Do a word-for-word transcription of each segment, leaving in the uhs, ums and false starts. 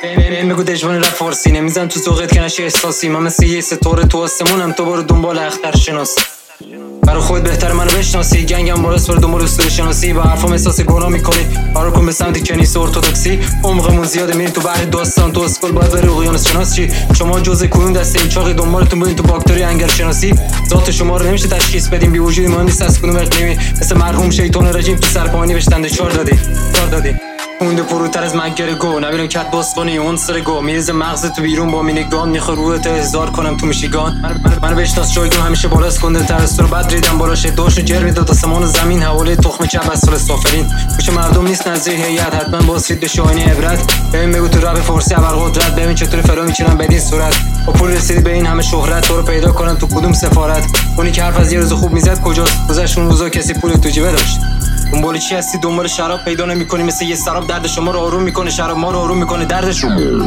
بهم بگو دژبان رپ فارسی نمیزن تو ذوقت که نشه احساسی. من مثل یه ستاره تو آسمونم، تو برو دنبال اختر شناسی. برای خود بهتر منو بشناسی، گنگم بالاست برو دنبال اسطوره شناسی. با حرفام احساس گناه میکنی، برو کن به سمت کنیسه ارتدوکسی. عمقمون زیاده میریم تو بحر داستان، تو اسکول باید بری اقیانوس شناس چی. شما جزء کدوم دسته این چاقی دنبالتون برین تو باکتری انگل شناسی. ذات شما رو نمیشه تشخیص بدیم، بی وجودی مهم نیست از کدوم اقلیمی. مثل مرحوم شیطان رژیم تو سرپاینی بشتنده چار دادی چار دادی مونده پروتر از مگر گو. نبینم کت باز کنی عنصر گو، میرزه مغز تو بیرون با مینگان. میخوای روحت احضار کنم تو میشیگان. منو بشناس جایگم همیشه بالاست، کنده تر از تو رو بد ریدم بالاش. داشت جر میداد آسمان و زمین، حواله تخم چپ از سال سافرین. گوش مردم نیست نظیر هیئت، حتما باسید به شاهینی عبرت. ببین بگو تو رپ فارسی ابرقدرت، ببین چطور فرا میچینم بدین صورت. با پول رسیدی به این همه شهرت، تو رو پیدا کنم تو کدوم سفارت. اونی که حرف از یه روز خوب میزد کجاست؟ گذشت اون روزا کسی پول تو جیبه داشت. دنبال چی هستی؟ دنبال شراب پیدا نمی‌کنی، مثل یه سراب درد شما رو آروم میکنه. شراب ما رو آروم میکنه، دردش رو.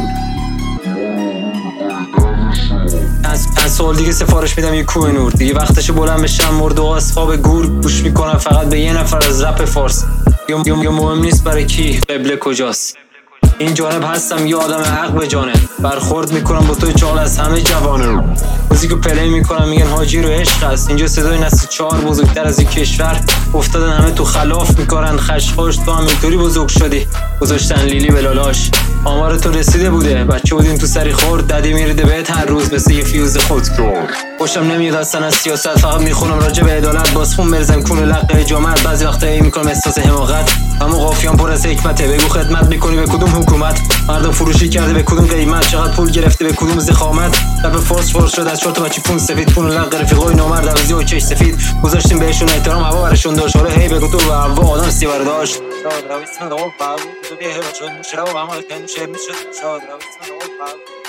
چند سال دیگه سفارش میدم یه کوه نور، دیگه وقتش بلند بشم مرد و اصحاب گور. گوش میکنم فقط به یه نفر از رپ فارس. یا مهم نیست برای کی قبله کجاست. این جانب هستم یه آدم حق به جانب، برخورد میکنم با توی چال از همه جوانه. موزیکو پلی میکنم میگن حاجی رو عشق است. اینجا صدای نسل چهار بزرگتر از این کشور افتادن، همه تو خلاف میکنن خشخاش. تو هم اینطوری بزرگ شدی، گذاشتن لیلی بلالاش. آمار تو رسیده بوده، بچه بودیم تو سری خورد. ددی میریده بهت هر روز مثل یه فیوز خود. خوشم نمیاد اصلا از سیاست، فقط میخونم راجع به عدالت. باز خون برزم کون لقه جامعت، بعضی وقتا ای میکنم احساس حماقت. اما قافیان پر از حکمته، بگو خدمت میکنی به کدوم حکومت. مردم فروشی کرده به کدوم قیمت، چقدر پول گرفته به کدوم زخامت. رپ فارس فارس شد از چهار تا بچه پون سفید، پون لق رفیقای نامرد عوضی و چش سفید. گذاشتیم بهشون احترام، هوا برشون داشت. حالا هی بگو تو و هوا آدم سی برداشت. شاد رویستان دو باو تو دیه چون شرو و عمل کن شب میشه. شاد رویستان دو باو